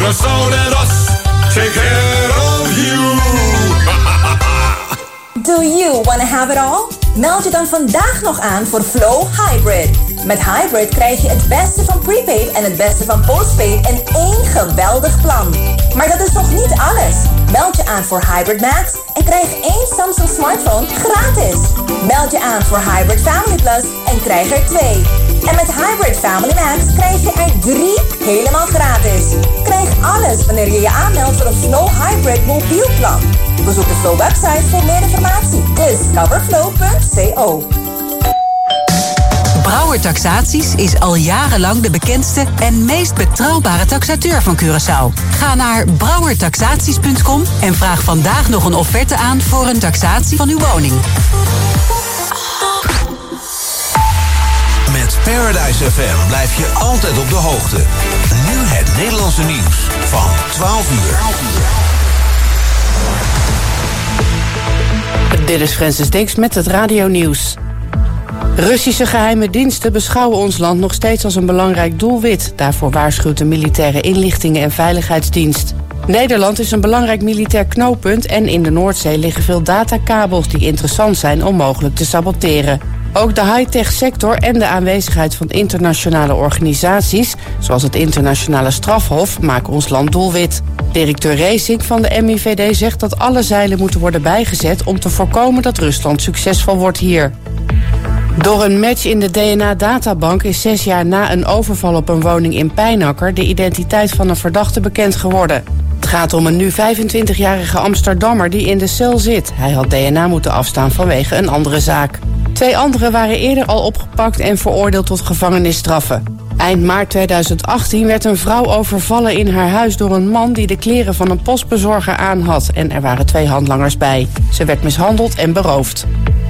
Curaçao, let us take care of you. Do you want to have it all? Meld je dan vandaag nog aan voor Flow Hybrid. Met Hybrid krijg je het beste van prepaid en het beste van postpaid in één geweldig plan. Maar dat is nog niet alles. Meld je aan voor Hybrid Max en krijg 1 Samsung smartphone gratis. Meld je aan voor Hybrid Family Plus en krijg er 2. En met Hybrid Family Max krijg je er 3 helemaal gratis. Krijg alles wanneer je je aanmeldt voor een Flow Hybrid mobiel plan. Bezoek de Flow website voor meer informatie. Discoverflow.co. Brouwer Taxaties is al jarenlang de bekendste en meest betrouwbare taxateur van Curaçao. Ga naar brouwertaxaties.com en vraag vandaag nog een offerte aan voor een taxatie van uw woning. Met Paradise FM blijf je altijd op de hoogte. Nu het Nederlandse nieuws van 12 uur. Dit is Francis Dix met het radionieuws. Russische geheime diensten beschouwen ons land nog steeds als een belangrijk doelwit. Daarvoor waarschuwt de Militaire Inlichtingen- en Veiligheidsdienst. Nederland is een belangrijk militair knooppunt en in de Noordzee liggen veel datakabels die interessant zijn om mogelijk te saboteren. Ook de high-tech sector en de aanwezigheid van internationale organisaties, zoals het Internationale Strafhof, maken ons land doelwit. Directeur Reesink van de MIVD zegt dat alle zeilen moeten worden bijgezet om te voorkomen dat Rusland succesvol wordt hier. Door een match in de DNA-databank is 6 jaar na een overval op een woning in Pijnacker de identiteit van een verdachte bekend geworden. Het gaat om een nu 25-jarige Amsterdammer die in de cel zit. Hij had DNA moeten afstaan vanwege een andere zaak. 2 anderen waren eerder al opgepakt en veroordeeld tot gevangenisstraffen. Eind maart 2018 werd een vrouw overvallen in haar huis door een man die de kleren van een postbezorger aan had. En er waren 2 handlangers bij. Ze werd mishandeld en beroofd.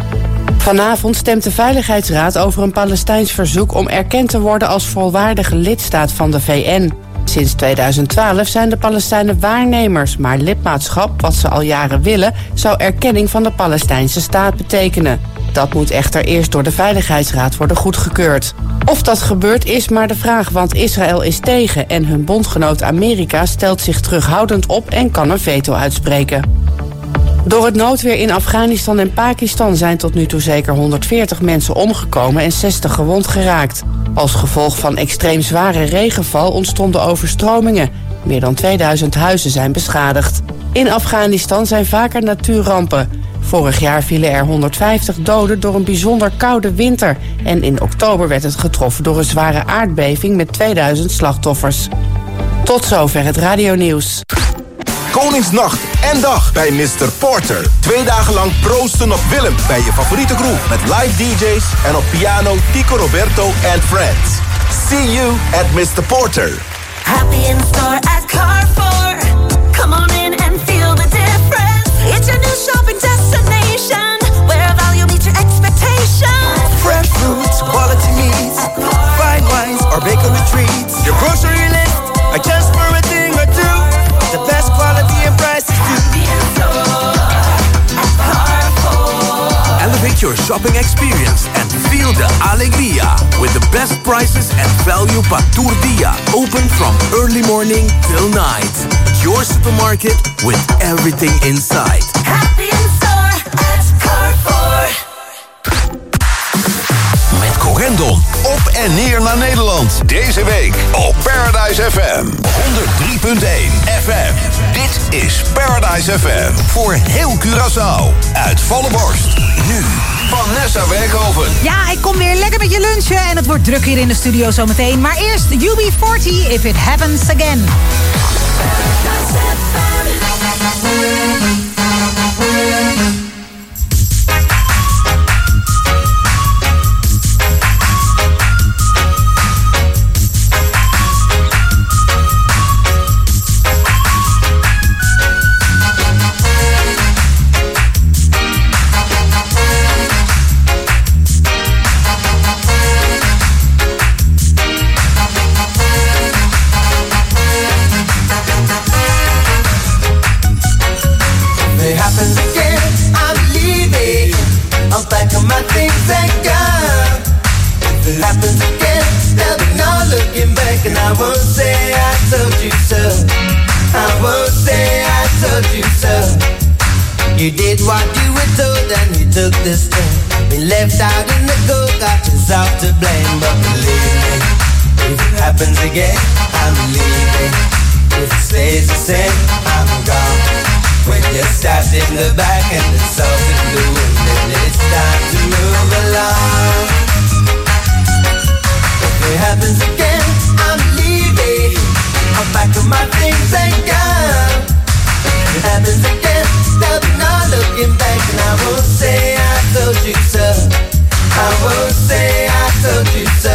Vanavond stemt de Veiligheidsraad over een Palestijns verzoek om erkend te worden als volwaardige lidstaat van de VN. Sinds 2012 zijn de Palestijnen waarnemers, maar lidmaatschap, wat ze al jaren willen, zou erkenning van de Palestijnse staat betekenen. Dat moet echter eerst door de Veiligheidsraad worden goedgekeurd. Of dat gebeurt is maar de vraag, want Israël is tegen en hun bondgenoot Amerika stelt zich terughoudend op en kan een veto uitspreken. Door het noodweer in Afghanistan en Pakistan zijn tot nu toe zeker 140 mensen omgekomen en 60 gewond geraakt. Als gevolg van extreem zware regenval ontstonden overstromingen. Meer dan 2000 huizen zijn beschadigd. In Afghanistan zijn vaker natuurrampen. Vorig jaar vielen er 150 doden door een bijzonder koude winter. En in oktober werd het getroffen door een zware aardbeving met 2000 slachtoffers. Tot zover het radionieuws. Koningsnacht en dag bij Mr. Porter. 2 dagen lang proosten op Willem bij je favoriete groep. Met live DJ's en op piano Tico Roberto and Friends. See you at Mr. Porter. Happy in store at Carrefour. Come on in and feel the difference. It's your new shopping destination, where value meets your expectations. Fresh fruits, quality meats, fine wines or bakery treats. Your grocery list, just for a thing or two. The best quality and prices too. Elevate your shopping experience and feel the alegría with the best prices and value Patur Dia. Open from early morning till night. Your supermarket with everything inside. Happy in store at Carrefour. Met Corendon op en neer naar Nederland. Deze week op Paradise FM 103.1 FM. Dit is Paradise FM voor heel Curaçao. Uit volle borst. Nu Vanessa Werkhoven. Ja, ik kom weer lekker met je lunchen en het wordt druk hier in de studio zometeen. Maar eerst UB40, If It Happens Again. You did what you were told and you took the stand. Been left out in the cold, got yourself to blame. But believe me, if it happens again, I'm leaving. If it stays the same, I'm gone. When you're stabbed in the back and the salt in the wind, then it's time to move along. If it happens again, I'm leaving. I'm back to my things and gone. If it happens again, there'll be no looking back, and I won't say I told you so. I won't say I told you so.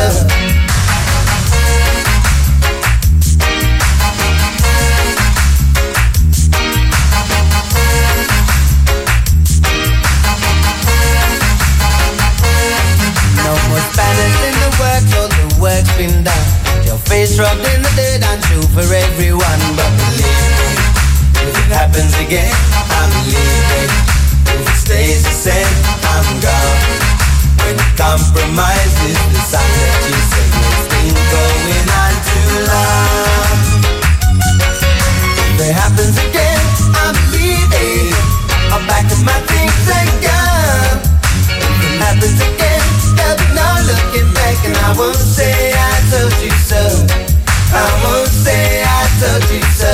No more Spanish in the work, all the work's been done. Your face rubbed in the dirt and true for everyone. But believe me, if it happens again, I'm leaving. If it stays the same, I'm gone. When compromise is the sign that you say it's been going on too long. If it happens again, I'm leaving. I'm back to my things and gone. If it happens again, there'll be no looking back, and I won't say I told you so. I won't say I told you so.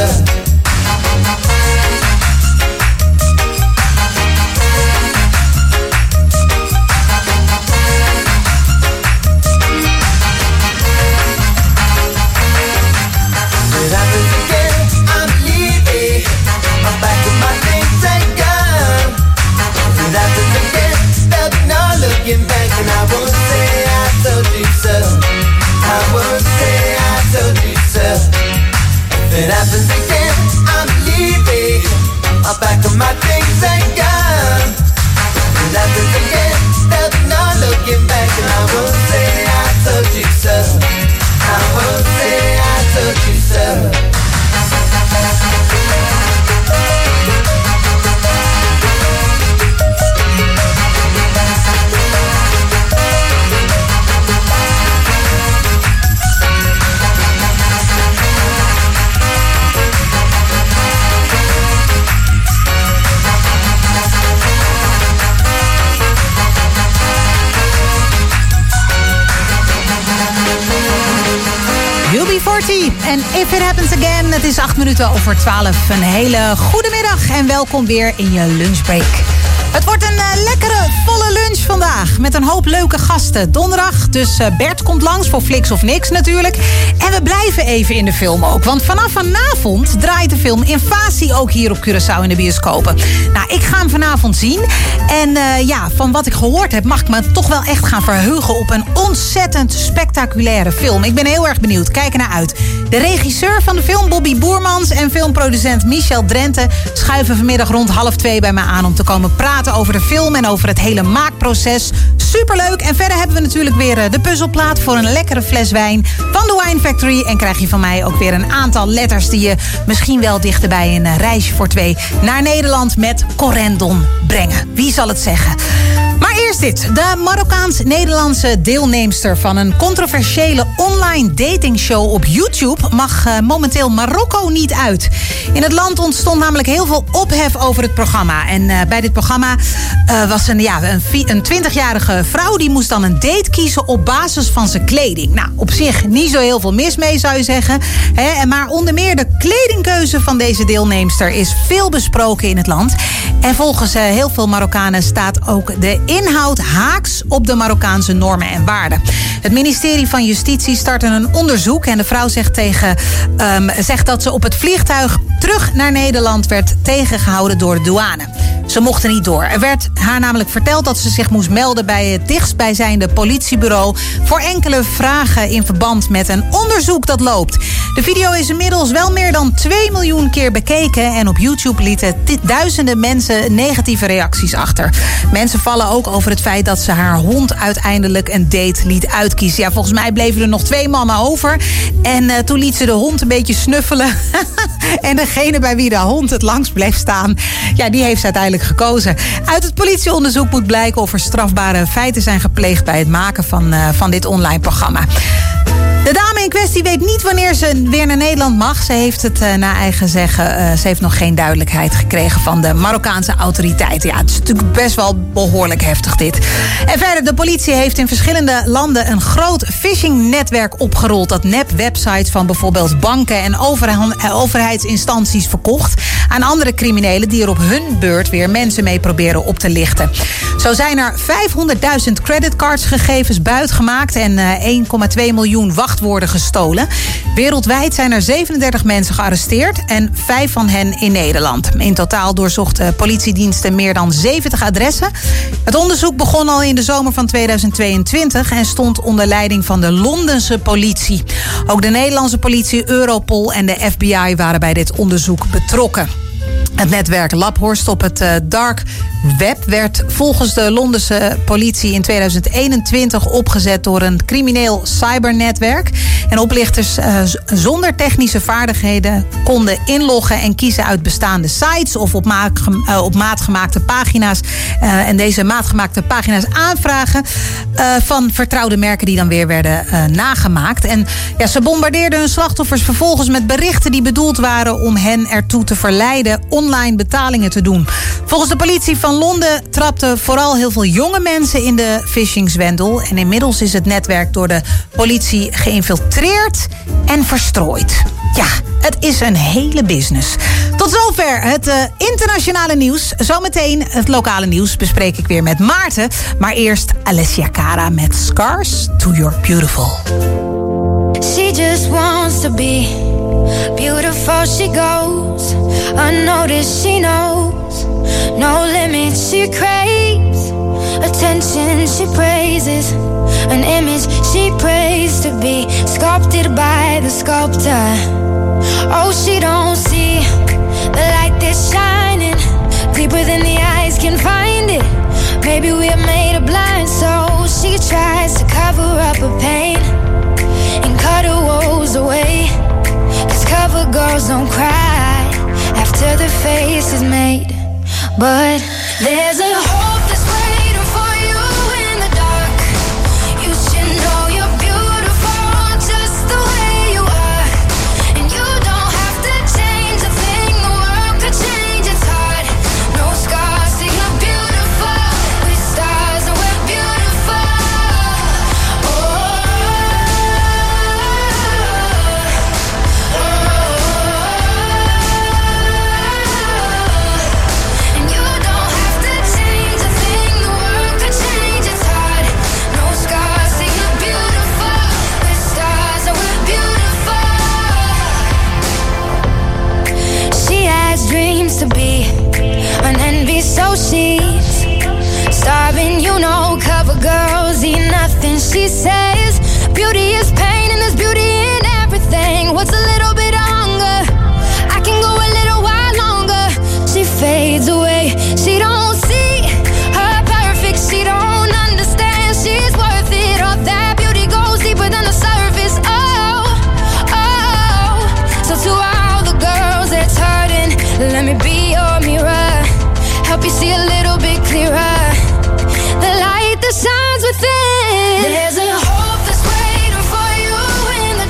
Looking back, and I won't say I told you so. I won't say I told you so. If it happens again, I'm leaving. I'll pack up my things and gone. If it happens again, there'll be no looking back, and I won't say I told you so. I won't say I told you so. UB40 en If It Happens Again. Het is 8 minuten over 12. Een hele goede middag en welkom weer in je lunchbreak. Het wordt een lekkere, volle lunch vandaag. Met een hoop leuke gasten. Donderdag, dus Bert komt langs voor Flix of Niks natuurlijk. En we blijven even in de film ook. Want vanaf vanavond draait de film Invasie ook hier op Curaçao in de bioscopen. Nou, ik ga hem vanavond zien. En van wat ik gehoord heb, mag ik me toch wel echt gaan verheugen op een ontzettend spectaculaire film. Ik ben heel erg benieuwd. Kijk ernaar uit. De regisseur van de film, Bobby Boermans, en filmproducent Michel Drenthe schuiven vanmiddag rond 1:30 bij mij aan om te komen praten over de film en over het hele maakproces. Superleuk. En verder hebben we natuurlijk weer de puzzelplaat voor een lekkere fles wijn van de Wine Factory. En krijg je van mij ook weer een aantal letters die je misschien wel dichterbij een reisje voor 2 naar Nederland met Corendon brengen. Wie zal het zeggen? Maar eerst dit. De Marokkaans-Nederlandse deelnemster van een controversiële online datingshow op YouTube mag momenteel Marokko niet uit. In het land ontstond namelijk heel veel ophef over het programma. En bij dit programma was een 20-jarige vrouw die moest dan een date kiezen op basis van zijn kleding. Nou, op zich niet zo heel veel mis mee, zou je zeggen. Maar onder meer de kledingkeuze van deze deelnemster is veel besproken in het land. En volgens heel veel Marokkanen staat ook de inhoud haaks op de Marokkaanse normen en waarden. Het ministerie van Justitie startte een onderzoek en de vrouw zegt dat ze op het vliegtuig terug naar Nederland werd tegengehouden door de douane. Ze mochten niet door. Er werd haar namelijk verteld dat ze zich moest melden bij het dichtstbijzijnde politiebureau voor enkele vragen in verband met een onderzoek dat loopt. De video is inmiddels wel meer dan 2 miljoen keer bekeken en op YouTube lieten duizenden mensen negatieve reacties achter. Mensen vallen ook over het feit dat ze haar hond uiteindelijk een date liet uitkiezen. Ja, volgens mij bleven er nog 2 mannen over en toen liet ze de hond een beetje snuffelen. En degene bij wie de hond het langst bleef staan, ja, die heeft ze uiteindelijk gekozen. Uit het politieonderzoek moet blijken of er strafbare feiten zijn gepleegd bij het maken van dit online programma. De dame in kwestie weet niet wanneer ze weer naar Nederland mag. Ze heeft het naar eigen zeggen. Ze heeft nog geen duidelijkheid gekregen van de Marokkaanse autoriteiten. Ja, het is natuurlijk best wel behoorlijk heftig dit. En verder, de politie heeft in verschillende landen een groot phishing-netwerk opgerold dat nep-websites van bijvoorbeeld banken en overheidsinstanties verkocht aan andere criminelen die er op hun beurt weer mensen mee proberen op te lichten. Zo zijn er 500.000 creditcardsgegevens buitgemaakt en 1,2 miljoen wachtwoorden gestolen. Wereldwijd zijn er 37 mensen gearresteerd en 5 van hen in Nederland. In totaal doorzochten politiediensten meer dan 70 adressen. Het onderzoek begon al in de zomer van 2022 en stond onder leiding van de Londense politie. Ook de Nederlandse politie, Europol en de FBI waren bij dit onderzoek betrokken. Het netwerk Laphorst op het dark web werd volgens de Londense politie in 2021 opgezet door een crimineel cybernetwerk. En oplichters zonder technische vaardigheden konden inloggen en kiezen uit bestaande sites of op maatgemaakte pagina's. En deze maatgemaakte pagina's aanvragen van vertrouwde merken die dan weer werden nagemaakt. En ja, ze bombardeerden hun slachtoffers vervolgens met berichten die bedoeld waren om hen ertoe te verleiden online betalingen te doen. Volgens de politie van Londen trapten vooral heel veel jonge mensen in de phishing-zwendel. En inmiddels is het netwerk door de politie geïnfiltreerd en verstrooid. Ja, het is een hele business. Tot zover het internationale nieuws. Zometeen het lokale nieuws bespreek ik weer met Maarten. Maar eerst Alessia Cara met Scars to Your Beautiful. She just wants to be beautiful, she goes unnoticed, she knows no limits, she craves attention, she praises an image she prays to be sculpted by the sculptor. Oh, she don't see the light that's shining deeper than the eyes can find it. Maybe we're made of blind, so she tries to cover up her pain and cut her woes away. 'Cause cover girls don't cry after the face is made. But there's a hope that's waiting for you in the dark. You should know you're beautiful just the way you are. And you don't have to change a thing, the world could change its heart. No scars, so you're beautiful. With stars and we're beautiful. Dreams to be an envy, so she's starving. You know, cover girls eat nothing. She says beauty is pain and there's beauty in everything. What's a little bit of hunger? I can go a little while longer. She fades away. She don't see her perfect. She don't understand she's worth it. All that beauty goes deeper than the surface. Oh, oh. So to all the girls that's hurting, let me be your mirror, help you see a little bit clearer, the light that shines within. There's a hope that's waiting for you in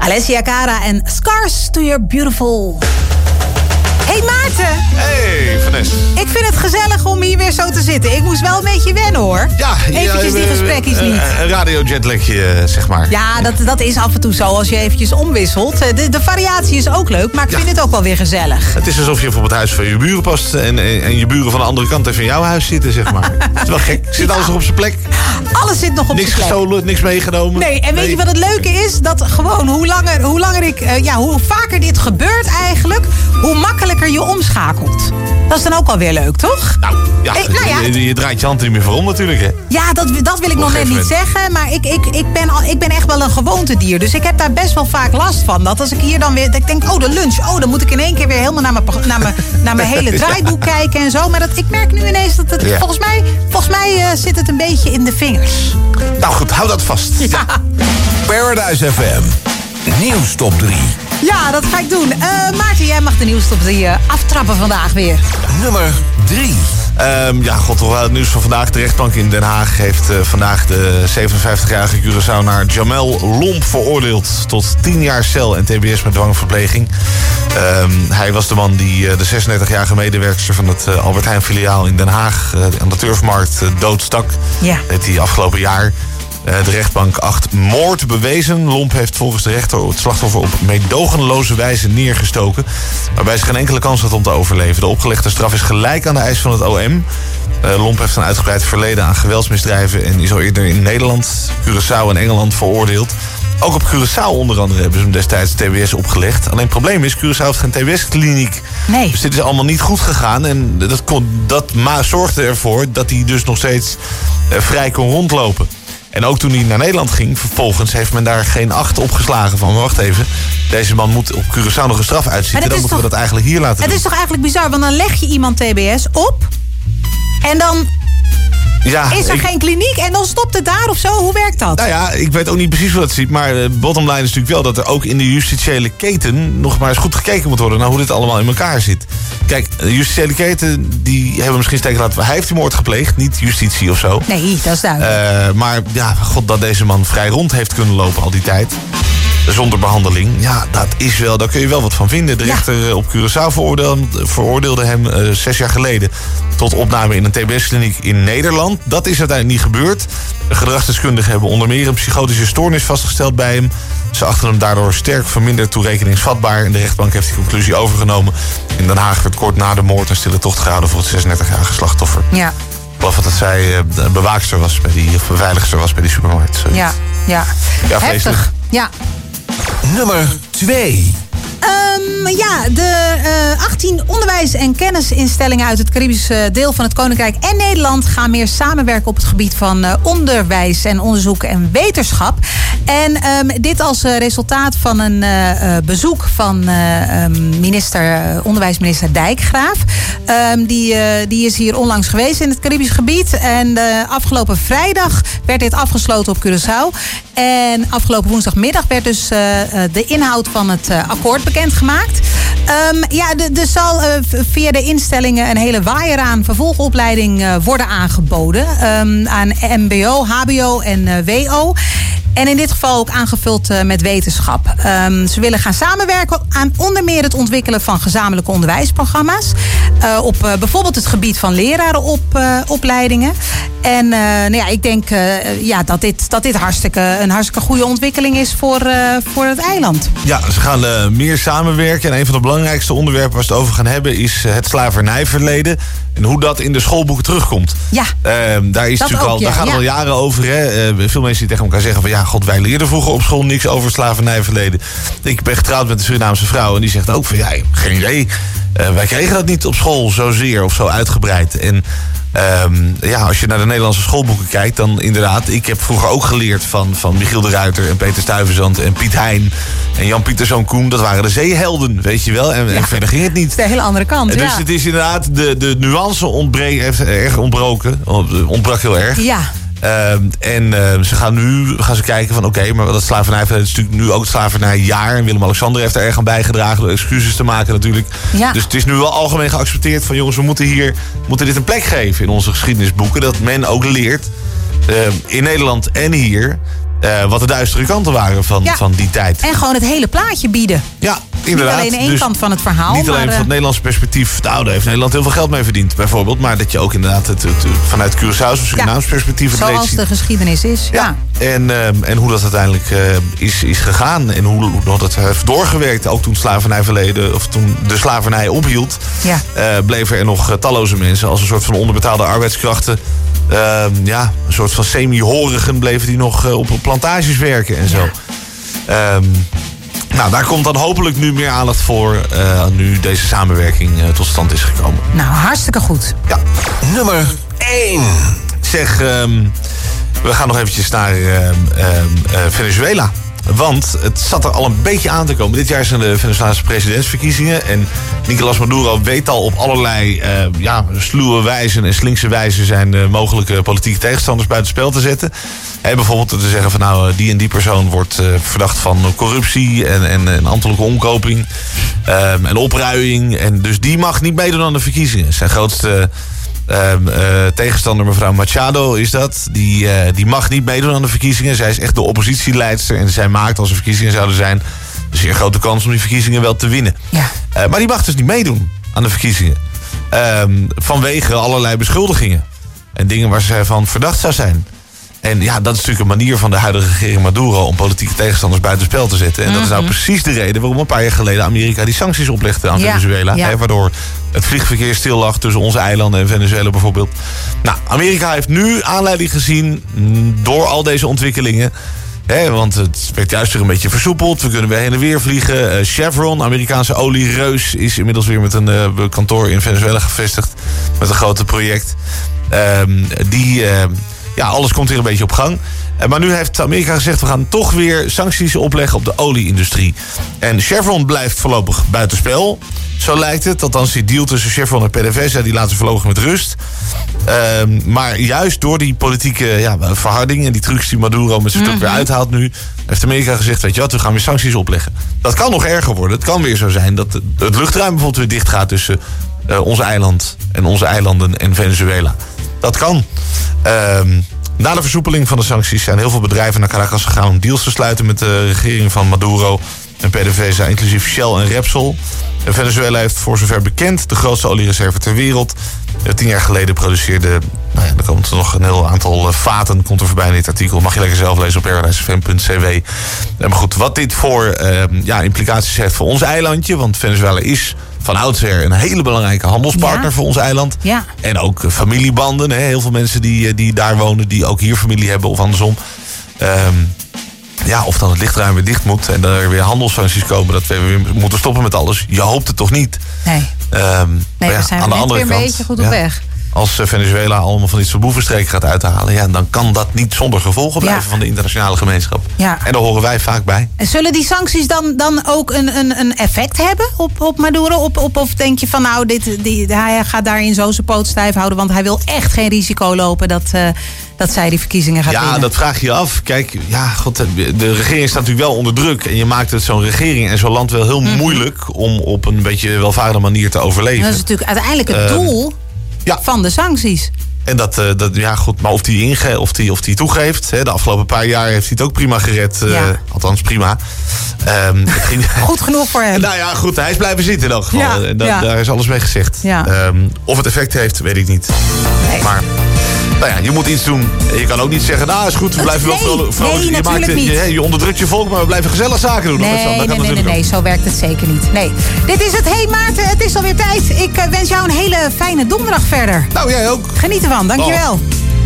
Alessia Cara en Scars to Your Beautiful. Hey Maarten. Hey Vanessa. Ik vind het gezellig om hier weer zo te zitten. Ik moest wel een beetje wennen hoor. Ja, eventjes die gesprekjes niet. Een radiojetlagje, zeg maar. Ja, dat is af en toe zo als je eventjes omwisselt. De variatie is ook leuk, maar ik vind het ook wel weer gezellig. Het is alsof je voor het huis van je buren past en je buren van de andere kant even in jouw huis zitten, zeg maar. Het is wel gek. Zit alles nog op zijn plek? Alles zit nog op zijn plek. Niks gestolen, niks meegenomen. Nee, en weet je wat het leuke is? Dat gewoon hoe vaker dit gebeurt eigenlijk, hoe makkelijker je omschakelt. Dat is dan ook alweer leuk, toch? Nou ja. Je draait je hand niet meer voor om natuurlijk, hè? Ja, dat wil ik nog net niet zeggen. Maar ik ben echt wel een gewoontedier. Dus ik heb daar best wel vaak last van. Dat als ik hier dan weer... Ik denk, de lunch. Dan moet ik in één keer weer helemaal naar mijn hele draaiboek kijken en zo. Maar ik merk nu ineens dat het... Ja. Volgens mij zit het een beetje in de vingers. Nou goed, hou dat vast. Ja. Paradise FM. Nieuwstop 3. Ja, dat ga ik doen. Maarten, jij mag de nieuwstop 3 aftrappen vandaag weer. Nummer 3. Toch wel het nieuws van vandaag. De rechtbank in Den Haag heeft vandaag de 57-jarige Curaçaonaar Jamel Lomp veroordeeld tot 10 jaar cel en tbs met dwangverpleging. Hij was de man die de 36-jarige medewerkster van het Albert Heijn filiaal in Den Haag aan de Turfmarkt doodstak. Ja. Deed hij afgelopen jaar. De rechtbank acht moord bewezen. Lomp heeft volgens de rechter het slachtoffer op meedogenloze wijze neergestoken, waarbij ze geen enkele kans had om te overleven. De opgelegde straf is gelijk aan de eis van het OM. Lomp heeft een uitgebreid verleden aan geweldsmisdrijven en is al eerder in Nederland, Curaçao en Engeland veroordeeld. Ook op Curaçao onder andere hebben ze hem destijds TBS opgelegd. Alleen het probleem is, Curaçao heeft geen TBS-kliniek. Nee. Dus dit is allemaal niet goed gegaan. En dat zorgde ervoor dat hij dus nog steeds vrij kon rondlopen. En ook toen hij naar Nederland ging, vervolgens heeft men daar geen acht op geslagen van. Maar wacht even, deze man moet op Curaçao nog een straf uitzitten. Dan moeten we dat eigenlijk hier laten doen. Het is toch eigenlijk bizar, want dan leg je iemand TBS op en dan is er geen kliniek en dan stopt het daar of zo? Hoe werkt dat? Nou ja, ik weet ook niet precies hoe dat ziet. Maar de bottom line is natuurlijk wel dat er ook in de justitiële keten nog maar eens goed gekeken moet worden naar hoe dit allemaal in elkaar zit. Kijk, de justitiële keten die hebben misschien steken laten. Hij heeft die moord gepleegd, niet justitie of zo. Nee, dat is duidelijk. Maar ja, god, dat deze man vrij rond heeft kunnen lopen al die tijd, zonder behandeling. Ja, dat is wel, daar kun je wel wat van vinden. De rechter op Curaçao veroordeelde hem 6 jaar geleden tot opname in een TBS-kliniek in Nederland. Dat is uiteindelijk niet gebeurd. De gedragsdeskundigen hebben onder meer een psychotische stoornis vastgesteld bij hem. Ze achten hem daardoor sterk verminderd toerekeningsvatbaar. En de rechtbank heeft die conclusie overgenomen. In Den Haag werd kort na de moord een stille tocht gehouden voor het 36-jarige slachtoffer. Ja. Ik geloof dat zij bewaakster was of beveiligster was bij die supermarkt. Ja. Heftig. Ja. Nummer 2. De 18 onderwijs- en kennisinstellingen uit het Caribische deel van het Koninkrijk en Nederland gaan meer samenwerken op het gebied van onderwijs en onderzoek en wetenschap. En dit als resultaat van een bezoek van onderwijsminister Dijkgraaf. Die is hier onlangs geweest in het Caribisch gebied. En afgelopen vrijdag werd dit afgesloten op Curaçao. En afgelopen woensdagmiddag werd dus de inhoud van het akkoord bekendgemaakt. Er zal via de instellingen een hele waaier aan vervolgopleiding worden aangeboden. Aan mbo, hbo en wo. En in dit geval ook aangevuld met wetenschap. Ze willen gaan samenwerken aan onder meer het ontwikkelen van gezamenlijke onderwijsprogramma's. Op bijvoorbeeld het gebied van lerarenopleidingen. En ik denk dat dit een hartstikke goede ontwikkeling is voor het eiland. Ja, ze gaan meer samenwerken. En een van de belangrijkste onderwerpen waar ze het over gaan hebben is het slavernijverleden. En hoe dat in de schoolboeken terugkomt. Ja, daar gaat het al jaren over. Hè? Veel mensen die tegen elkaar zeggen van god, wij leerden vroeger op school niks over slavernijverleden. Ik ben getrouwd met een Surinaamse vrouw en die zegt ook van geen idee. Wij kregen dat niet op school zozeer of zo uitgebreid. En als je naar de Nederlandse schoolboeken kijkt, dan inderdaad, ik heb vroeger ook geleerd van Michiel de Ruiter en Peter Stuyvesant en Piet Hein en Jan Pieterszoon Koen. Dat waren de zeehelden, weet je wel. En verder ging het niet. Het is de hele andere kant, dus het is inderdaad, de nuance ontbrak heel erg. Ja. Ze gaan kijken van maar dat slavernijverleden is natuurlijk nu ook het slavernijjaar. En Willem-Alexander heeft er erg aan bijgedragen door excuses te maken natuurlijk. Ja. Dus het is nu wel algemeen geaccepteerd van jongens, we moeten dit een plek geven in onze geschiedenisboeken. Dat men ook leert, in Nederland en hier, wat de duistere kanten waren van die tijd. En gewoon het hele plaatje bieden. Ja, inderdaad. Niet alleen één kant van het verhaal. Niet alleen van het Nederlandse perspectief. Nou, daar heeft Nederland heel veel geld mee verdiend, bijvoorbeeld. Maar dat je ook inderdaad het vanuit Curaçao's of Surinaams perspectief... het zoals de geschiedenis is. Ja. En hoe dat uiteindelijk is gegaan. En hoe dat heeft doorgewerkt. Ook toen slavernij of toen de slavernij ophield... bleven er nog talloze mensen als een soort van onderbetaalde arbeidskrachten... een soort van semi-horigen bleven die nog op plantages werken en zo. Nou, daar komt dan hopelijk nu meer aandacht voor... nu deze samenwerking tot stand is gekomen. Nou, hartstikke goed. Ja. Nummer 1. Zeg, we gaan nog eventjes naar Venezuela. Want het zat er al een beetje aan te komen. Dit jaar zijn de Venezolaanse presidentsverkiezingen. En Nicolás Maduro weet al op allerlei sluwe wijzen en slinkse wijzen... zijn mogelijke politieke tegenstanders buitenspel te zetten. Bijvoorbeeld te zeggen van nou, die en die persoon wordt verdacht van corruptie... en ambtelijke omkoping en opruiing. En dus die mag niet meedoen aan de verkiezingen. Zijn grootste... tegenstander mevrouw Machado is dat. Die mag niet meedoen aan de verkiezingen. Zij is echt de oppositieleidster. En zij maakt, als er verkiezingen zouden zijn... een zeer grote kans om die verkiezingen wel te winnen. Ja. Maar die mag dus niet meedoen aan de verkiezingen. Vanwege allerlei beschuldigingen. En dingen waar zij van verdacht zou zijn. En ja, dat is natuurlijk een manier van de huidige regering Maduro... om politieke tegenstanders buitenspel te zetten. En dat is nou precies de reden waarom een paar jaar geleden... Amerika die sancties oplegde aan Venezuela. Ja. Waardoor het vliegverkeer stil lag tussen onze eilanden en Venezuela bijvoorbeeld. Nou, Amerika heeft nu aanleiding gezien door al deze ontwikkelingen... want het werd juist weer een beetje versoepeld. We kunnen weer heen en weer vliegen. Chevron, Amerikaanse oliereus... is inmiddels weer met een kantoor in Venezuela gevestigd. Met een groot project. Alles komt weer een beetje op gang. Maar nu heeft Amerika gezegd... we gaan toch weer sancties opleggen op de olieindustrie. En Chevron blijft voorlopig buitenspel. Zo lijkt het. Althans, die deal tussen Chevron en PDVSA... die laten ze voorlopig met rust. Maar juist door die politieke verharding... en die trucs die Maduro met zijn stuk weer uithaalt nu... heeft Amerika gezegd, weet je wat, we gaan weer sancties opleggen. Dat kan nog erger worden. Het kan weer zo zijn dat het luchtruim bijvoorbeeld weer dicht gaat... tussen ons eiland en onze eilanden en Venezuela. Dat kan. Na de versoepeling van de sancties zijn heel veel bedrijven naar Caracas gegaan... om deals te sluiten met de regering van Maduro en PDVSA... inclusief Shell en Repsol. En Venezuela heeft voor zover bekend de grootste oliereserve ter wereld. 10 jaar geleden produceerde... er komt nog een heel aantal vaten komt er voorbij in dit artikel. Mag je lekker zelf lezen op paradisefm.cw. Maar goed, wat dit voor implicaties heeft voor ons eilandje... want Venezuela is van oudsher een hele belangrijke handelspartner voor ons eiland. Ja. En ook familiebanden. Heel veel mensen die daar wonen, die ook hier familie hebben of andersom. Of dan het lichtruim weer dicht moet en er weer handelssancties komen... dat we weer moeten stoppen met alles. Je hoopt het toch niet? Nee. We zijn aan de andere kant, weer een beetje goed op weg. Als Venezuela allemaal van dit soort boevenstreken gaat uithalen... dan kan dat niet zonder gevolgen blijven van de internationale gemeenschap. Ja. En daar horen wij vaak bij. En zullen die sancties dan ook een effect hebben op Maduro? Of denk je van nou, hij gaat daarin zo zijn poot stijf houden... want hij wil echt geen risico lopen dat zij die verkiezingen gaat winnen? Ja, dat vraag je af. Kijk, de regering staat natuurlijk wel onder druk... en je maakt het zo'n regering en zo'n land wel heel moeilijk... om op een beetje welvarende manier te overleven. Dat is natuurlijk uiteindelijk het doel... van de sancties. En maar of die toegeeft. De afgelopen paar jaar heeft hij het ook prima gered. Althans, prima. Goed genoeg voor hem. Nou ja, goed, hij is blijven zitten in elk geval. Daar is alles mee gezegd. Ja. Of het effect heeft, weet ik niet. Nee. Maar je moet iets doen. Je kan ook niet zeggen, is goed, we blijven wel vrolijk. Je onderdrukt je volk, maar we blijven gezellig zaken doen. Nee, zo werkt het zeker niet. Nee. Dit is het. Hey Maarten, het is alweer tijd. Ik wens jou een hele fijne donderdag verder. Nou, jij ook. Geniet ervan, dankjewel.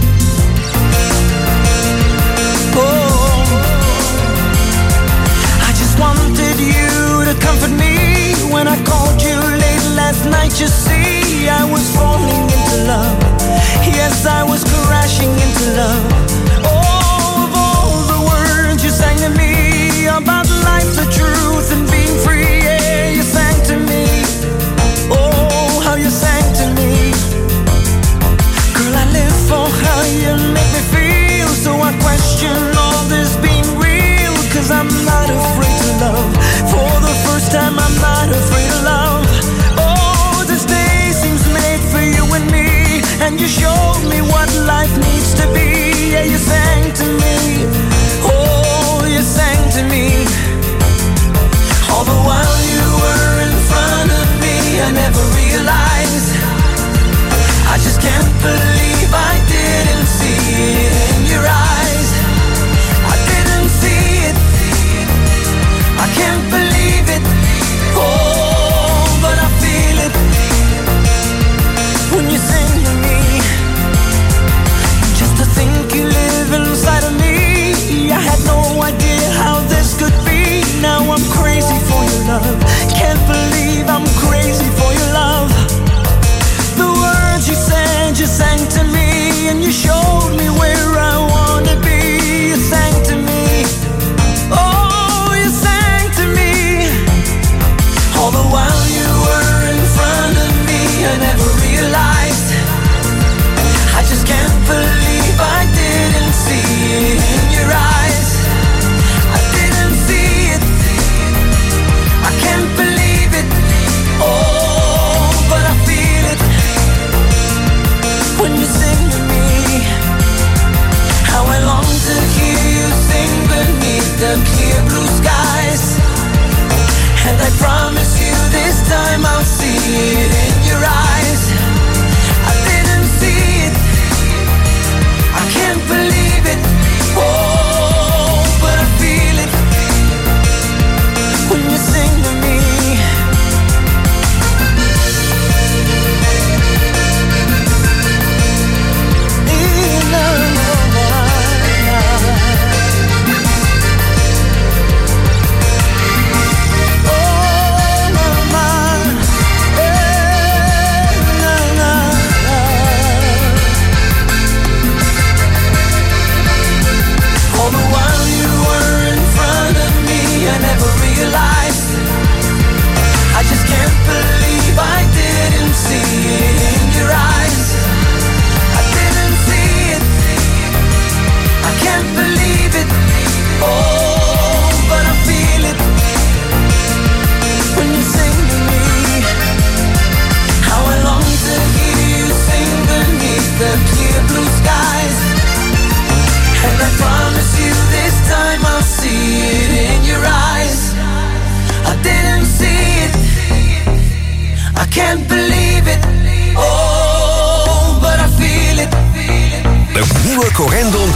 I just wanted you to comfort me when I called you late last night. You see, I was falling into love. Yes, I was crashing into love. Oh, of all the words you sang to me about life, the truth, and being free, yeah, you sang to me. Oh, how you sang to me. Girl, I live for how you make me feel. So I question all this being real. 'Cause I'm not afraid to love. For the first time, I'm not afraid of love. Oh, this day seems made for you and me. And you showed me what life needs to be. Yeah, you sang to me. Oh,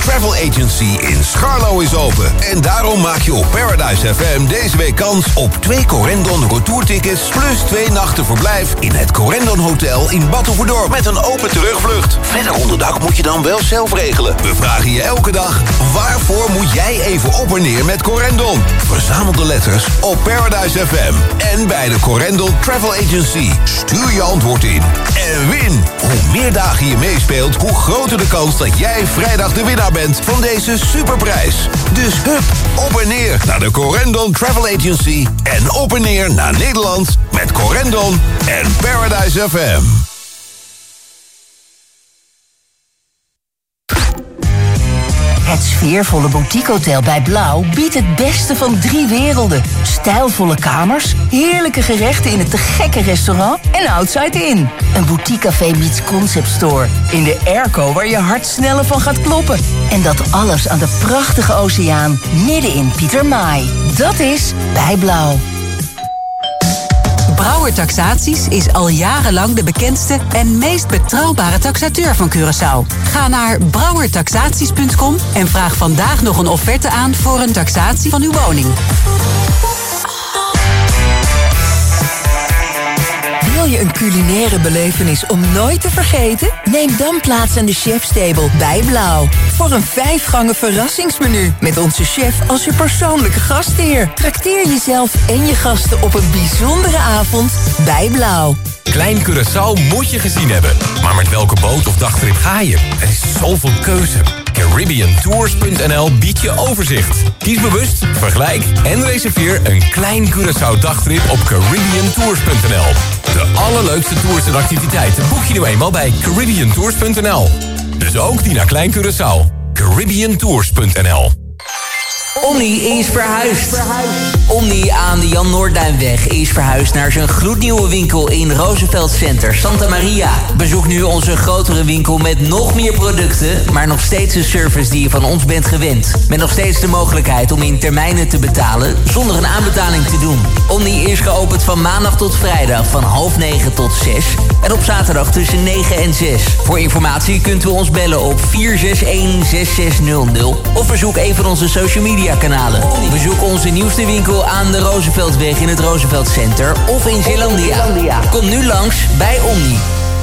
Travel Agency in Scharlo is open. En daarom maak je op Paradise FM deze week kans op 2 Corendon retourtickets... plus 2 nachten verblijf in het Corendon Hotel in Batuverdorp... met een open terugvlucht. Verder onderdak moet je dan wel zelf regelen. We vragen je elke dag, waarvoor moet jij even op en neer met Corendon? Verzamel de letters op Paradise FM en bij de Corendon Travel Agency. Stuur je antwoord in en win. Hoe meer dagen je meespeelt, hoe groter de kans dat jij vrijdag de winnaar bent van deze superprijs. Dus hup, op en neer naar de Corendon Travel Agency en op en neer naar Nederland met Corendon en Paradise FM. Het sfeervolle boutiquehotel bij Blauw biedt het beste van 3 werelden. Stijlvolle kamers, heerlijke gerechten in het te gekke restaurant en Outside In. Een boutiquecafé meets concept store. In de airco waar je hart sneller van gaat kloppen. En dat alles aan de prachtige oceaan midden in Pietermaai. Dat is bij Blauw. Brouwer Taxaties is al jarenlang de bekendste en meest betrouwbare taxateur van Curaçao. Ga naar brouwertaxaties.com en vraag vandaag nog een offerte aan voor een taxatie van uw woning. Wil je een culinaire belevenis om nooit te vergeten? Neem dan plaats aan de chefstable bij Blauw. Voor een 5-gangen verrassingsmenu met onze chef als je persoonlijke gastheer. Trakteer jezelf en je gasten op een bijzondere avond bij Blauw. Klein Curaçao moet je gezien hebben. Maar met welke boot of dagtrip ga je? Er is zoveel keuze. CaribbeanTours.nl biedt je overzicht. Kies bewust, vergelijk en reserveer een Klein Curaçao dagtrip op CaribbeanTours.nl. De allerleukste tours en activiteiten boek je nu eenmaal bij CaribbeanTours.nl. Dus ook die naar Klein Curaçao. CaribbeanTours.nl. Omni is verhuisd. Omni aan de Jan Noordduinweg is verhuisd naar zijn gloednieuwe winkel in Roosevelt Center, Santa Maria. Bezoek nu onze grotere winkel met nog meer producten, maar nog steeds de service die je van ons bent gewend. Met nog steeds de mogelijkheid om in termijnen te betalen zonder een aanbetaling te doen. Omni is geopend van maandag tot vrijdag van 8:30 tot 6 en op zaterdag tussen 9 en 6. Voor informatie kunt u ons bellen op 461-6600 of bezoek een van onze social media kanalen. Bezoek onze nieuwste winkel aan de Rooseveltweg in het Roosevelt Center of in Zeelandia. Kom nu langs bij Omni.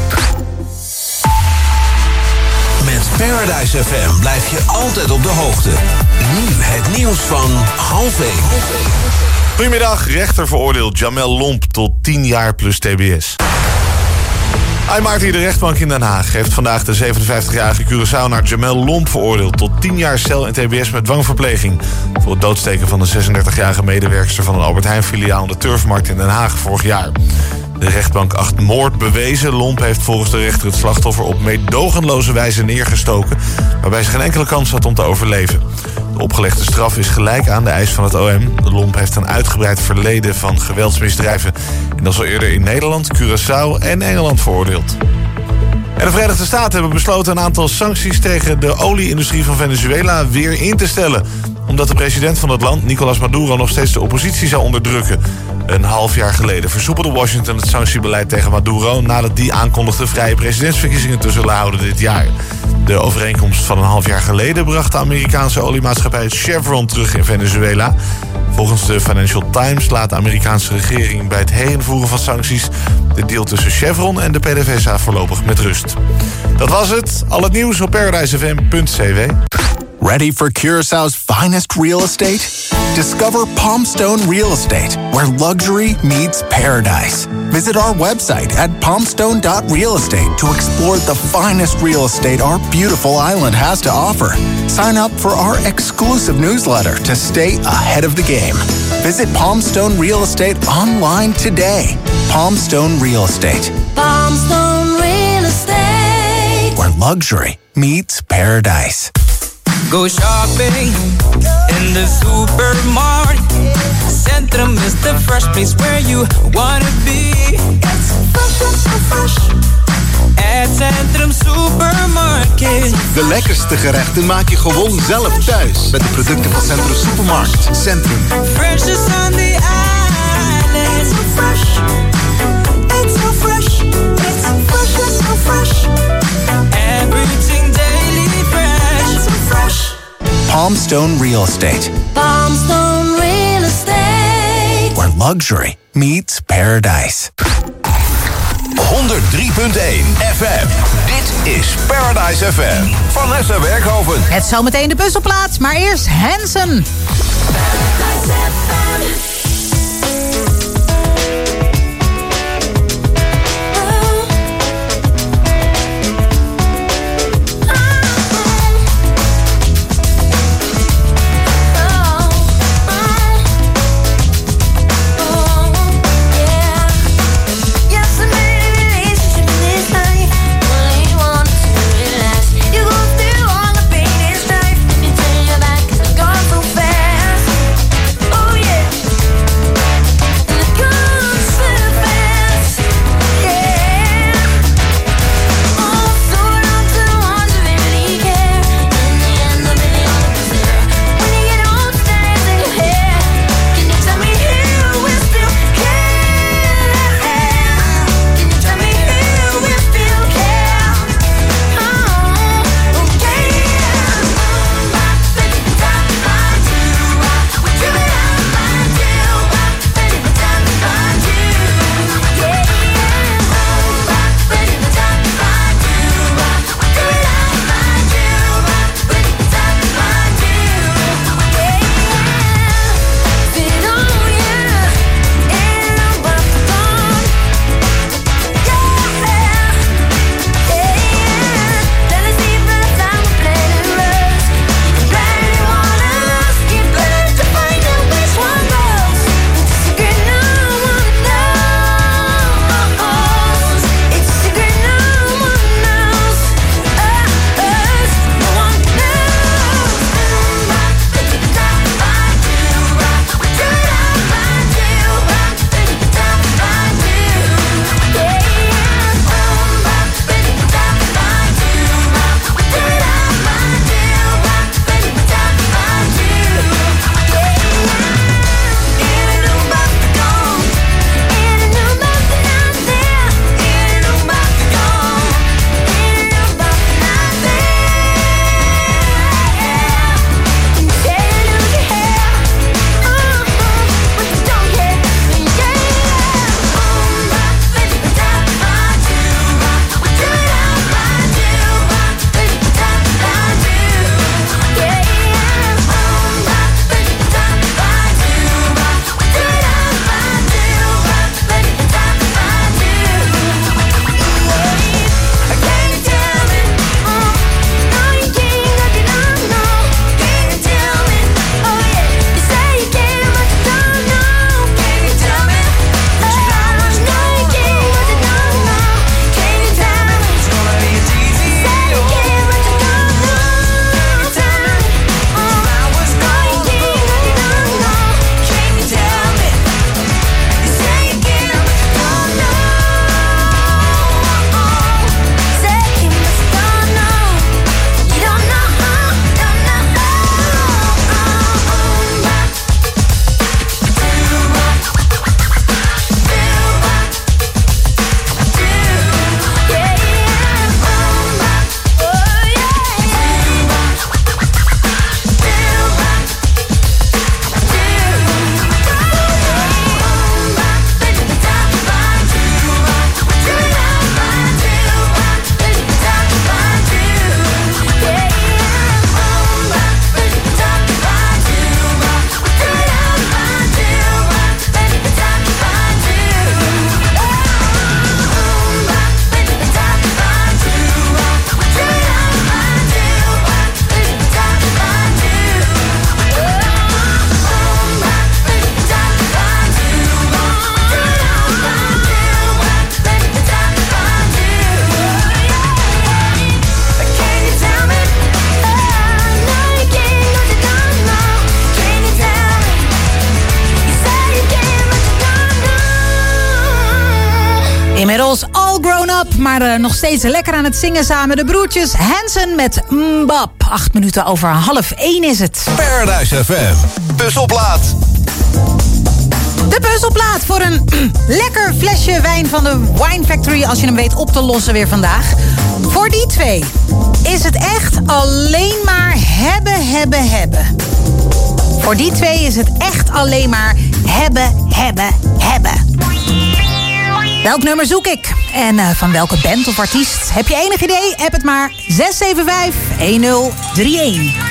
Met Paradise FM blijf je altijd op de hoogte. Nu het nieuws van 12:30. Goedemiddag, rechter veroordeelt Jamel Lomp tot 10 jaar plus TBS. IJmaarten, de rechtbank in Den Haag, heeft vandaag de 57-jarige Curaçaonaar Jamel Lomp veroordeeld tot 10 jaar cel en TBS met dwangverpleging voor het doodsteken van de 36-jarige medewerkster van een Albert Heijn-filiaal aan de Turfmarkt in Den Haag vorig jaar. De rechtbank acht moord bewezen. Lomp heeft volgens de rechter het slachtoffer op meedogenloze wijze neergestoken, waarbij ze geen enkele kans had om te overleven. De opgelegde straf is gelijk aan de eis van het OM. Lomp heeft een uitgebreid verleden van geweldsmisdrijven en dat is al eerder in Nederland, Curaçao en Engeland veroordeeld. En de Verenigde Staten hebben besloten een aantal sancties tegen de olie-industrie van Venezuela weer in te stellen, omdat de president van het land, Nicolás Maduro, nog steeds de oppositie zou onderdrukken. Een half jaar geleden versoepelde Washington het sanctiebeleid tegen Maduro nadat die aankondigde vrije presidentsverkiezingen te zullen houden dit jaar. De overeenkomst van een half jaar geleden bracht de Amerikaanse oliemaatschappij Chevron terug in Venezuela. Volgens de Financial Times laat de Amerikaanse regering bij het herinvoeren van sancties de deal tussen Chevron en de PDVSA voorlopig met rust. Dat was het. Al het nieuws op paradisefm.cw. Ready for Curaçao's finest real estate? Discover Palmstone Real Estate, where luxury meets paradise. Visit our website at palmstone.realestate to explore the finest real estate our beautiful island has to offer. Sign up for our exclusive newsletter to stay ahead of the game. Visit Palmstone Real Estate online today. Palmstone Real Estate. Palmstone Real Estate. Where luxury meets paradise. Go shopping in the supermarket. Centrum is the fresh place where you wanna be. It's fresh. At Centrum Supermarket. De lekkerste gerechten maak je gewoon zelf thuis met de producten van Centrum Supermarkt. Centrum. Fresh is on the island. It's so fresh. It's so fresh. It's so fresh. It's so fresh. Everything daily fresh. It's so fresh. Palmstone Real Estate. Palmstone Real Estate. Where luxury meets paradise. 103.1 FM. Dit is Paradise FM. Vanessa Werkhoven. Het zometeen de puzzelplaats, maar eerst Hanson. Inmiddels all grown up, maar nog steeds lekker aan het zingen samen. De broertjes Hanson met Mbap. 8 minuten over 12:30 is het. Paradise FM. Puzzelplaat. De puzzelplaat voor een lekker flesje wijn van de Wine Factory, als je hem weet op te lossen weer vandaag. Voor die twee is het echt alleen maar hebben, hebben, hebben. Voor die twee is het echt alleen maar hebben, hebben, hebben. Welk nummer zoek ik? En van welke band of artiest? Heb je enig idee? App het maar 675-1031.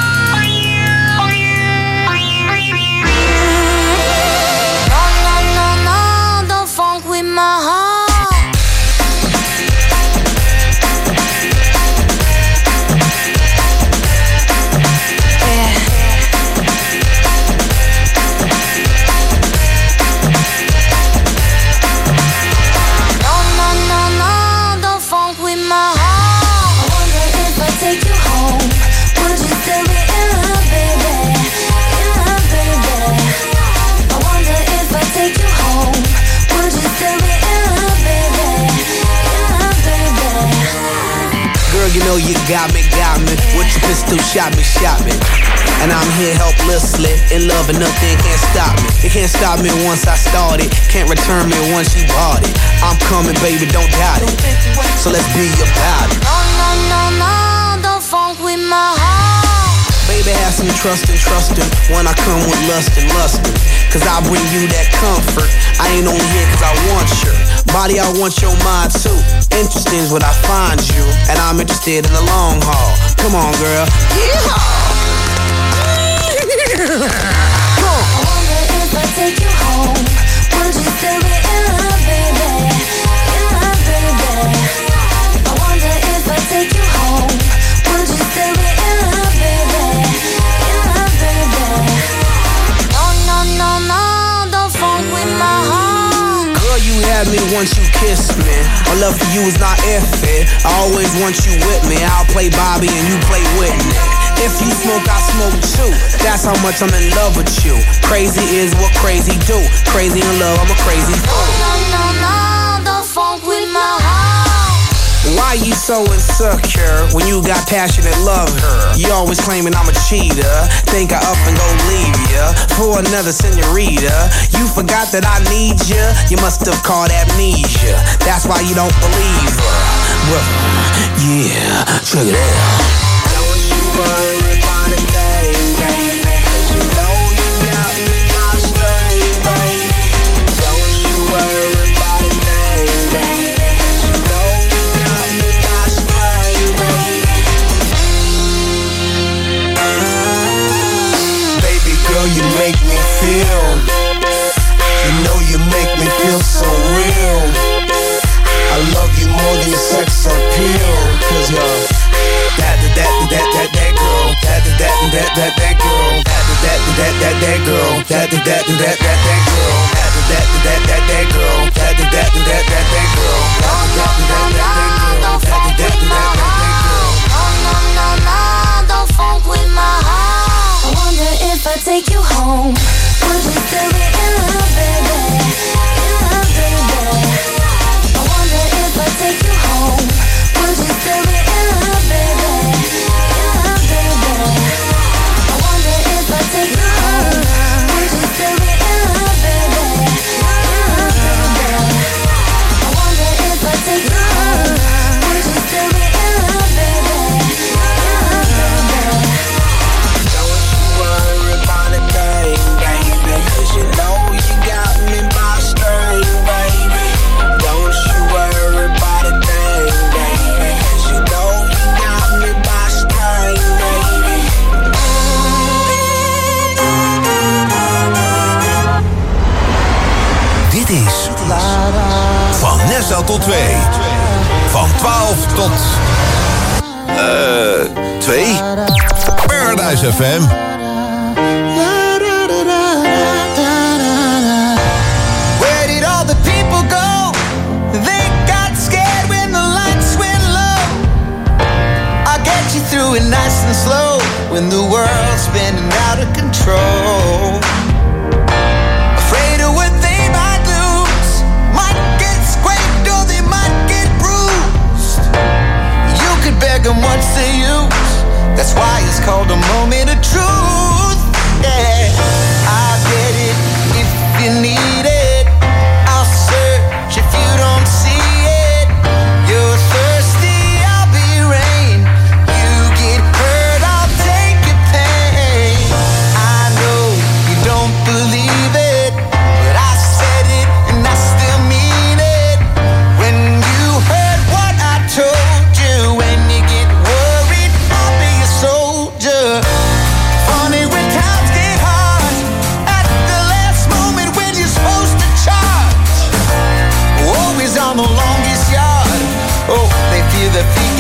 You know you got me. With your pistol, shot me. And I'm here helplessly, in love and nothing can't stop me. It can't stop me once I started, can't return me once you bought it. I'm coming, baby, don't doubt it. So let's be about it. No, don't funk with my heart. Baby, have some trust when I come with lust and lustin'. Cause I bring you that comfort. I ain't only here cause I want your body, I want your mind too. Interesting is what I find you, and I'm interested in the long haul. Come on, girl. Yeehaw! I wonder if I take you home, would you still be in love, baby? In love, baby. I wonder if I take you home, would you still be in love, baby? In love, baby. No, don't funk with my heart. Girl, you had me once you kissed me. My love for you is not iffy. I always want you with me. I'll play Bobby and you play Whitney. If you smoke, I smoke too. That's how much I'm in love with you. Crazy is what crazy do. Crazy in love, I'm a crazy fool. No, don't funk with my heart. Why you so insecure when you got passionate love her? You always claiming I'm a cheater. Think I up and go leave ya for another senorita. You forgot that I need ya. You must have caught amnesia. That's why you don't believe her. Well, yeah, check it out. Don't you worry about a thing, baby. 'Cause you know you got me my string, baby. Don't you worry about a thing, baby. 'Cause you know you got me my string, baby. Baby girl, you make me feel. You know you make me feel so real. I love you more than sex appeal. 'Cause you're that girl, that girl, that girl, that girl, that girl, that girl, Don't funk with my heart. I wonder if I take you home, would you still be in love, baby? In love, baby. I wonder if I take you home, would you still be in love, baby? In love, baby. I wonder if I take you home, would you still be in love, baby? In love, baby. I wonder if I take you home, would you still be in love, baby? In love, baby. Don't you worry about a thing, baby. 'Cause you know you got me by string, baby. Don't you worry about a thing, baby. 'Cause you know you got me by string, baby. Dit is Van Nessa tot 2. Van 12 tot 2. Paradise FM. Where did all the people go? They got scared when the lights went low. I'll get you through it nice and slow when the world's spinning out of control. Afraid of what they might lose, might get scraped or they might get bruised. You could beg them once they use. That's why it's called a moment of truth.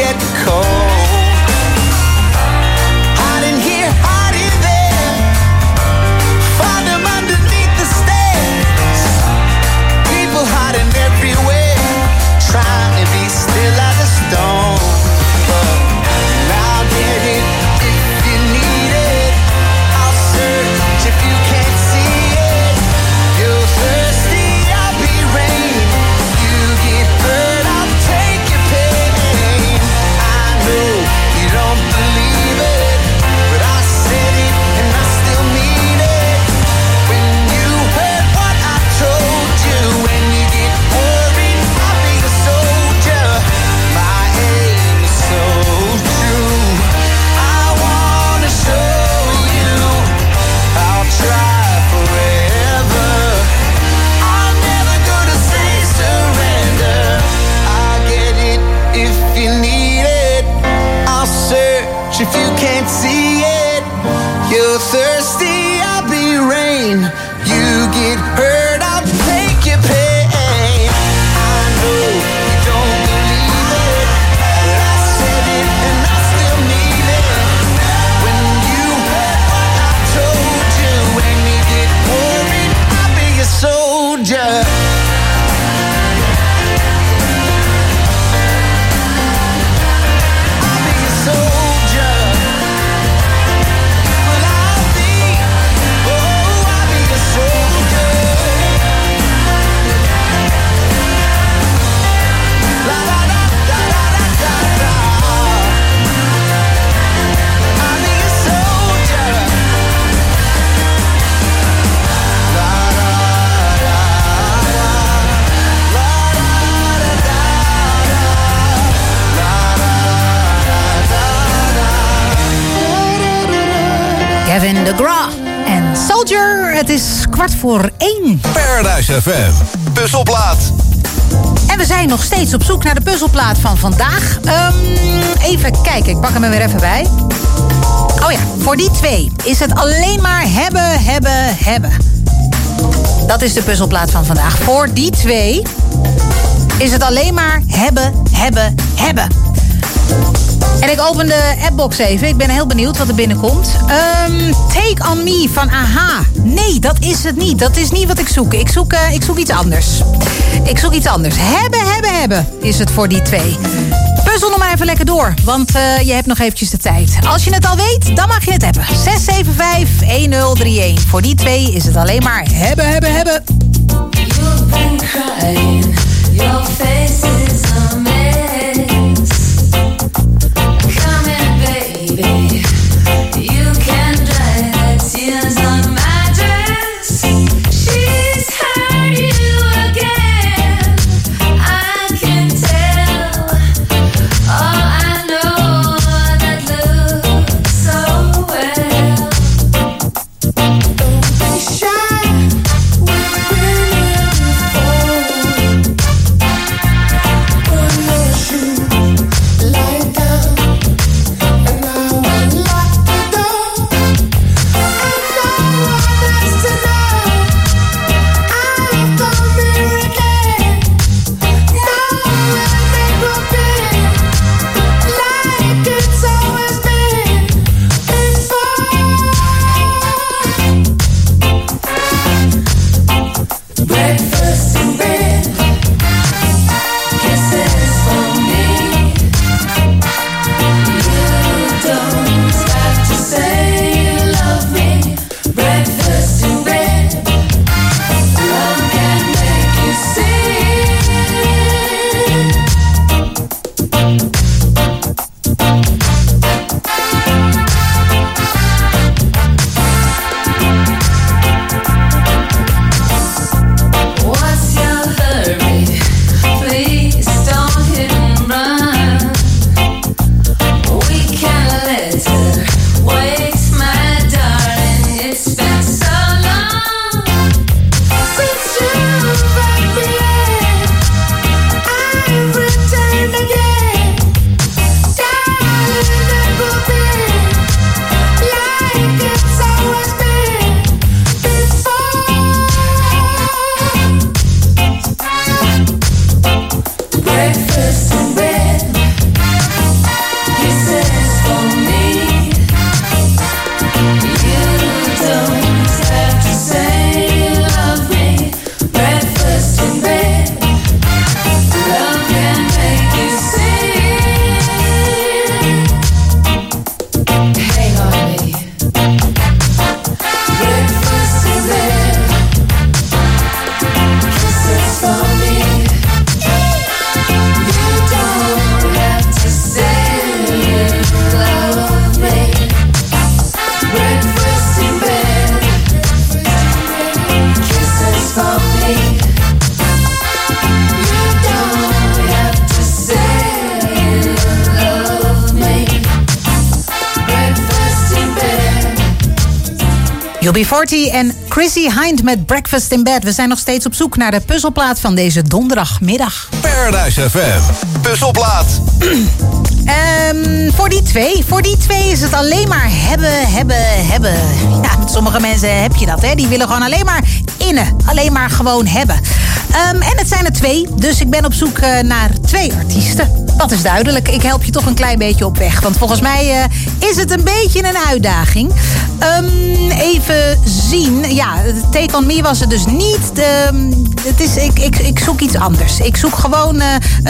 get cold. Hiding here, hiding there, find them underneath the stairs. People hiding everywhere, trying to be still like a stone. But I'll get it if you need it. I'll search if you can't see it. You're thirsty, I'll be rain. You get hurt, I'll take your pain. I know you don't believe it, but I said it and I still mean it. When you heard what I told you, when you get worried, I'll be a soldier. My aim is so true. I wanna show you I'll try forever. I'm never gonna say surrender. I'll get it if you need it. I'll search if you can't see it. You're thirsty, I'll be rain. You get hurt, I'll take your pain. I know you don't believe it, but I said it and I still mean it. When you heard what I told you, when you get worried, I'll be a soldier. I'll be a soldier. Well, I'll be a soldier. La la la da da da da da. I'll be a soldier. La la la la. La la da da da. La la da da. Gavin DeGraw en Soldier. Het is 1:15. Paradise FM. Puzzelplaat. En we zijn nog steeds op zoek naar de puzzelplaat van vandaag. Even kijken, ik pak hem er weer even bij. Oh ja, voor die twee is het alleen maar hebben, hebben, hebben. Dat is de puzzelplaat van vandaag. Voor die twee is het alleen maar hebben, hebben, hebben. En ik open de appbox even. Ik ben heel benieuwd wat er binnenkomt. Take On Me van AHA. Nee, dat is het niet. Dat is niet wat ik zoek. Ik zoek iets anders. Ik zoek iets anders. Hebben, hebben, hebben is het voor die twee. Puzzel nog maar even lekker door, want je hebt nog eventjes de tijd. Als je het al weet, dan mag je het hebben. 675-1031. Voor die twee is het alleen maar hebben, hebben, hebben. You've been crying. Your face is a mess. Come in, baby. You can dry the tears on my dress. She's hurt you again. I can tell. Oh, I know that looks so well. Don't be shy. We've been here before. UB40 en Chrissy Hind met Breakfast in Bed. We zijn nog steeds op zoek naar de puzzelplaat van deze donderdagmiddag. Paradise FM, puzzelplaat. Voor die twee is het alleen maar hebben. Ja, met sommige mensen heb je dat, hè. Die willen gewoon alleen maar innen. Alleen maar gewoon hebben. En het zijn er 2, dus ik ben op zoek naar 2 artiesten. Dat is duidelijk. Ik help je toch een klein beetje op weg. Want volgens mij is het een beetje een uitdaging. Even zien. Ja, Take On Me was het dus niet. Ik zoek iets anders. Ik zoek gewoon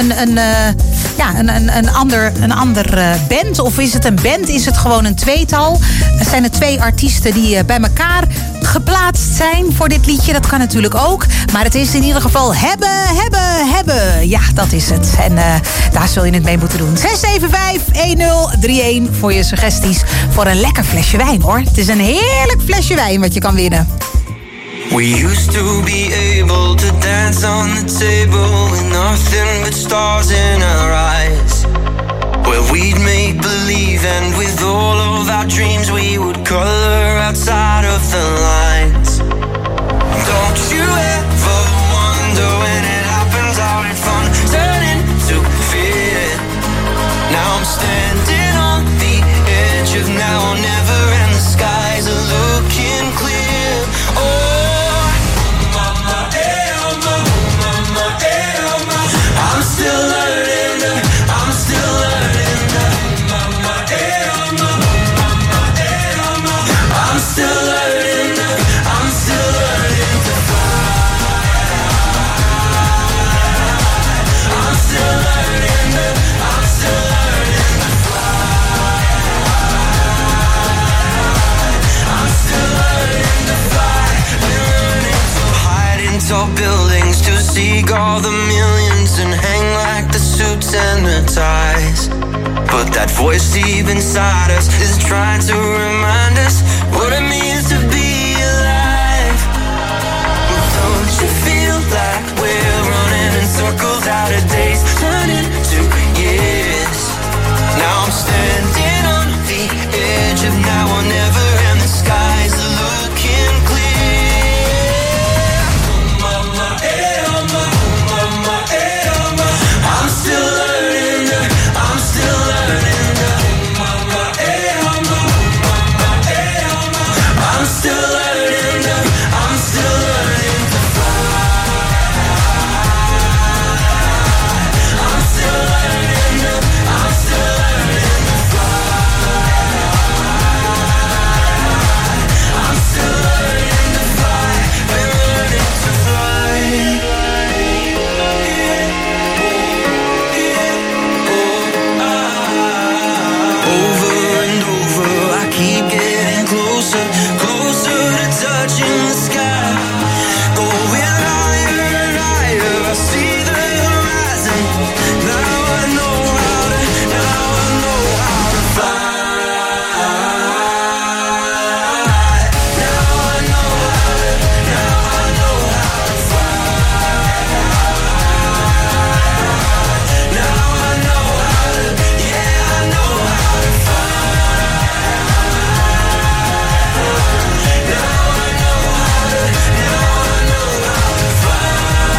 een ander band. Of is het een band? Is het gewoon een tweetal? Er zijn er 2 artiesten die bij elkaar geplaatst zijn voor dit liedje. Dat kan natuurlijk ook. Maar het is in ieder geval hebben. Ja, dat is het. En daar zul je het mee moeten doen. 675-1031 voor je suggesties voor een lekker flesje wijn, hoor. Het is een heerlijk flesje wijn wat je kan winnen. We used to be able to dance on the table with nothing but stars in our eyes. Where we'd make believe and with all of our dreams we would color outside of the lines. Don't you ever wonder when it happens how did fun turn into fear? Now I'm standing on the edge of now or never and the skies are looking clear. I'm still learning, I'm still learning. I'm still learning, I'm still learning to fly. I'm still learning, I'm still learning to fly. I'm still learning to fly. We're learning to hide in tall buildings to seek all the millions and hang like the suits and the ties. But that voice deep inside us is trying to remind us what it means to be alive. Don't you feel like we're running in circles out of days, turning to years? Now I'm standing on the edge of now or never and the skies are looking clear. I'm still learning, I'm still learning. I'm still learning, I'm still learning to fly. I'm still learning, I'm still learning to fly. I'm still learning to fly. We're learning to fly. Over and over, I keep getting closer, closer to touching the sky. Going higher and higher, I see the horizon. Now I know how to, now I know how to fly. Now I know how to, now I know how to fly. Now I know how to, yeah, I know how to fly. Now I know how to, now I know how to fly.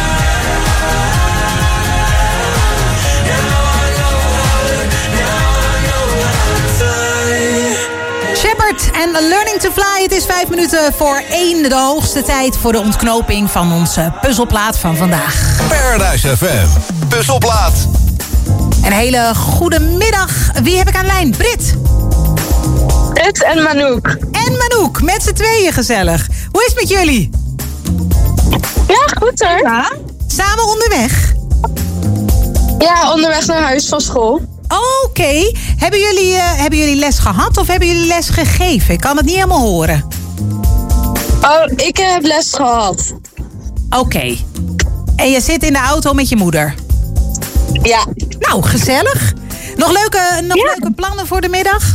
Now I know how to, now I know how to fly. Shepard en Learning to Fly. Het is 5 minuten voor 1. De hoogste tijd voor de ontknoping van onze puzzelplaat van vandaag. Paradise FM, puzzelplaat. Een hele goede middag. Wie heb ik aan lijn? Brit. Brit en Manouk. En Manouk, met z'n tweeën gezellig. Hoe is het met jullie? Ja, goed hoor. Ja. Samen onderweg? Ja, onderweg naar huis van school. Oké. Hebben jullie les gehad of hebben jullie les gegeven? Ik kan het niet helemaal horen. Oh, ik heb les gehad. Oké. En je zit in de auto met je moeder? Ja. Nou, gezellig. Nog leuke plannen voor de middag?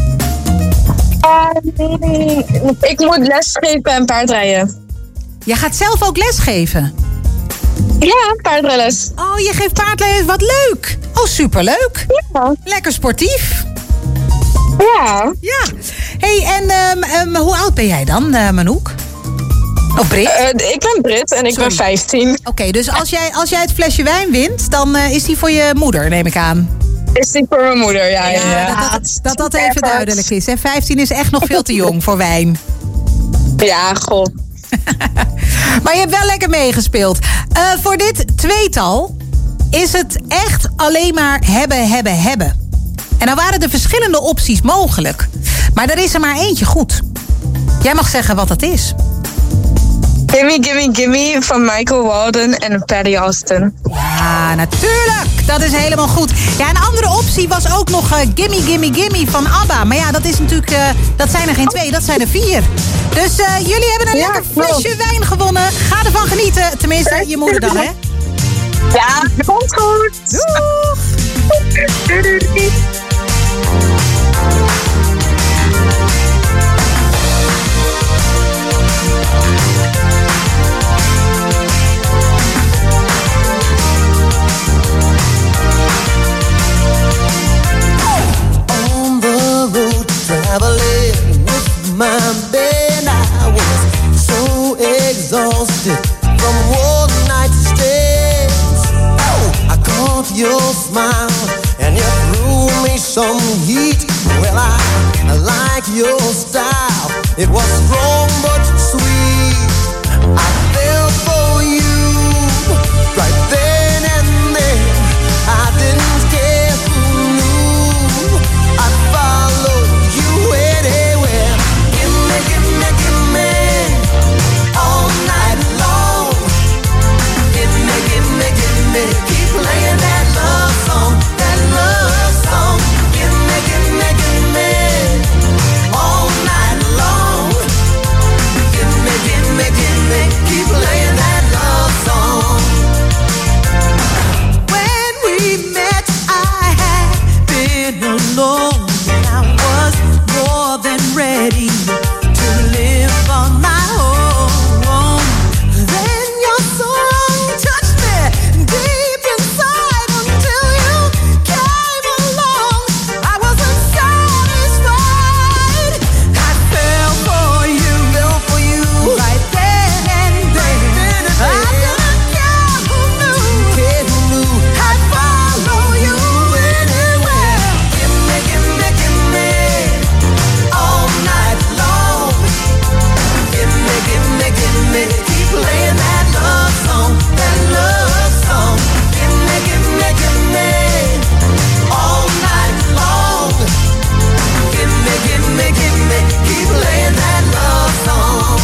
Ik moet lesgeven en paardrijden. Je gaat zelf ook lesgeven? Ja, paardrijles. Oh, je geeft paardrijles. Wat leuk. Oh, superleuk. Ja. Lekker sportief. Ja. Ja. Hey, en hoe oud ben jij dan, Manouk? Of Brit? Ik ben Brit en ik ben 15. Oké, dus als jij het flesje wijn wint, dan is die voor je moeder, neem ik aan. Is die voor mijn moeder, ja. Dat even duidelijk is. Hè? 15 is echt nog veel te jong voor wijn. Ja, god. Maar je hebt wel lekker meegespeeld. Voor dit tweetal is het echt alleen maar hebben. En dan waren er verschillende opties mogelijk. Maar er is er maar eentje goed. Jij mag zeggen wat dat is. Gimme, Gimme, Gimme van Michael Walden en Patty Austin. Ja, natuurlijk. Dat is helemaal goed. Ja, een andere optie was ook nog Gimme, Gimme, Gimme van ABBA. Maar ja, dat is natuurlijk, dat zijn er geen 2, dat zijn er 4. Dus jullie hebben een lekker flesje wijn gewonnen. Ga ervan genieten. Tenminste, je moeder dan, hè? Ja, komt goed. Doeg. Doei. On the road traveling with my band, I was so exhausted from one night's stands. I caught your smile and you threw me some heat. Well, I like your style. It was strong but sweet. I fell for you right then and there. I didn't care who knew. I followed you anywhere. Gimme, gimme, gimme, all night long. Gimme, gimme, gimme, keep playing that love song, that love song. Gimme, gimme, gimme, all night long. Gimme, gimme, gimme, keep playing that love song. When we met, I had been alone. I was more than ready to live on my own. Then your song touched me deep inside until you came along. I wasn't satisfied. I fell for you right then and there. I didn't care who knew. I'd follow you anywhere. Gimme, gimme, gimme, all night long. Gimme, gimme, gimme, keep playing that love song, that love song. Gimme, gimme, gimme, all night long. Gimme, gimme, gimme, keep playing that love song.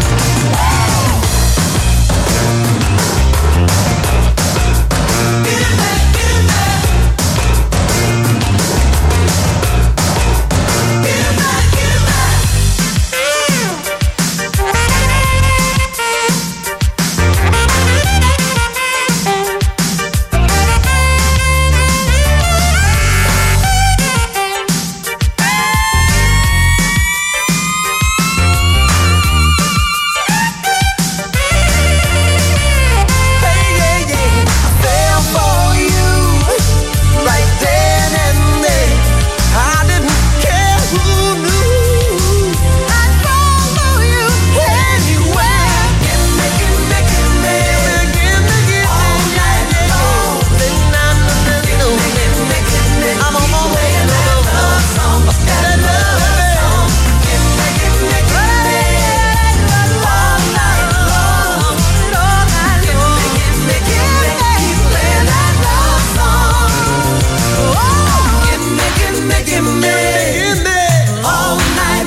Fell for you right then and there. I didn't care who knew. I'd follow you anywhere. Gimme, gimme, gimme, gimme, all night long. Gimme, gimme, gimme, I'm on my way to that love song, that love song. Gimme, gimme, gimme, all night long. Gimme, gimme, gimme, keep playing that love song. Gimme, gimme, gimme, all night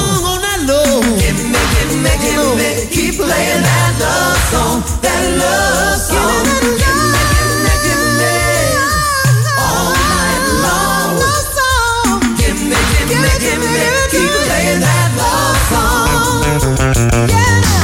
long. Gimme, gimme, gimme, keep playing that love song, that love